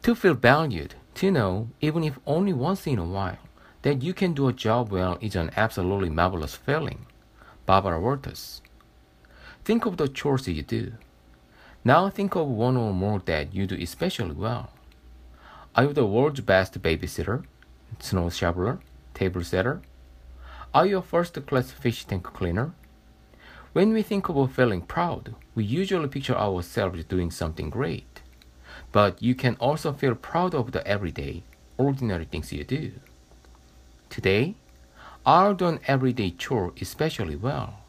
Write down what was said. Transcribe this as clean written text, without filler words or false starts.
To feel valued, to know, even if only once in a while, that you can do a job well is an absolutely marvelous feeling. Barbara Walters. Think of the chores you do. Now think of one or more that you do especially well. Are you the world's best babysitter, snow shoveler, table setter? Are you a first-class fish tank cleaner? When we think of feeling proud, we usually picture ourselves doing something great. But you can also feel proud of the everyday, ordinary things you do. Today, I'll do an everyday chore especially well.